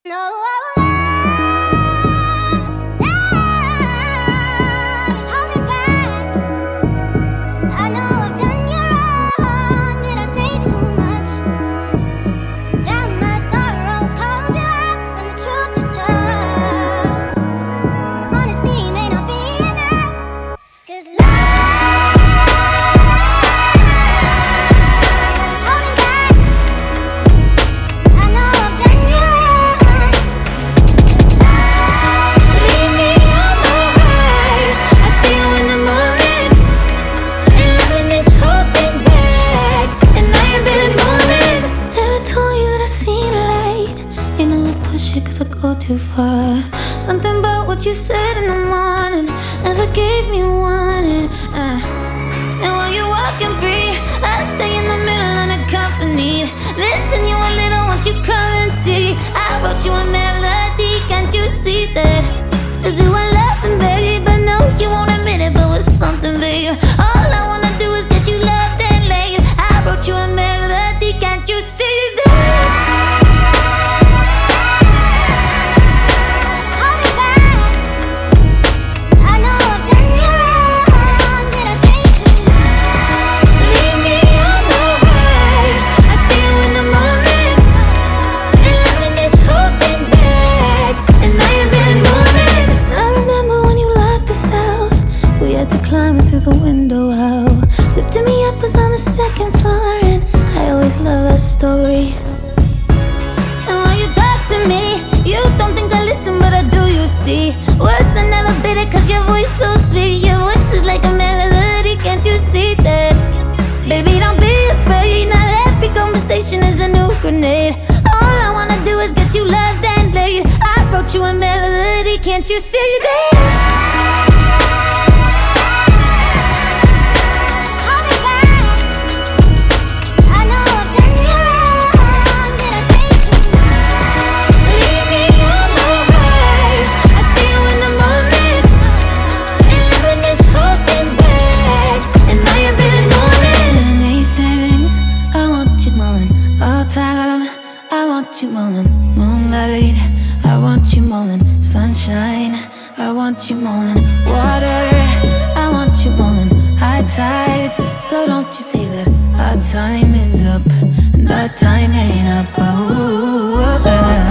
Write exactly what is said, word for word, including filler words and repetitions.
No, love, love is holding back. I know I've done you wrong. Did I say too much? Drown my sorrows, called you out when the truth is tough. Honesty may not be enough, 'cause love is holding back. I know I've done you wrong. Leave me on my way. I see you in the morning, and loving is holding back, and I ain't feeling morning. Never told you that I seen light. You know I push it 'cause I go too far. Something about what you said in the morning never gave me a warning. Uh. And while you're walking free, I stay in the middle unaccompanied. Listen, you a little, won't you come and see? I wrote you a melody, can't you see that? Is it what loving, babe? I know you won't admit it, but it's something, babe. All I wanna do is get you loved and laid. I wrote you a melody, can't you see that? Holding back. I know I've done you wrong. Did I say too much? Leave me on my way. I see you in the morning, and loving is holding back, and I ain't feeling morning. I remember when you locked us out. We had to climb in through the window out. Lifting me up was on the second floor, and I always love that story. And while you talk to me, you don't think I listen, but I do, you see. Words are never bitter 'cause your voice so sweet. Your voice is like a melody, can't you see that? Baby, don't be afraid, not every conversation is a new grenade. All I wanna do is get you loved and laid. I wrote you a melody, can't you see that? Holding back. I know I've done you wrong. Did I say too much? Leave me on my way. I see you in the morning, and loving is holding back, and I ain't feeling morning. Anything, I want you more than all time. I want you more than moonlight. I want you more than sunshine. I want you more than water. I want you more than high tides. So don't you see that our time is up, and our time ain't up. Oh, oh, oh, oh.